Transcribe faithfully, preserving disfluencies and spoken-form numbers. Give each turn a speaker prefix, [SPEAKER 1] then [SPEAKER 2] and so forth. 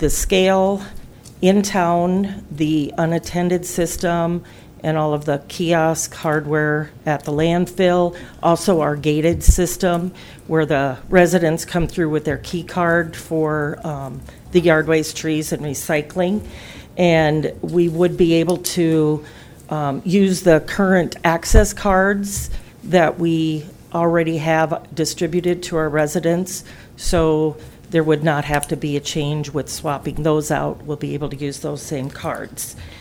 [SPEAKER 1] the scale in town, the unattended system, and all of the kiosk hardware at the landfill. Also our gated system where the residents come through with their key card for um, the yard waste, trees, and recycling. And we would be able to um, use the current access cards that we already have distributed to our residents. So there would not have to be a change with swapping those out. We'll be able to use those same cards.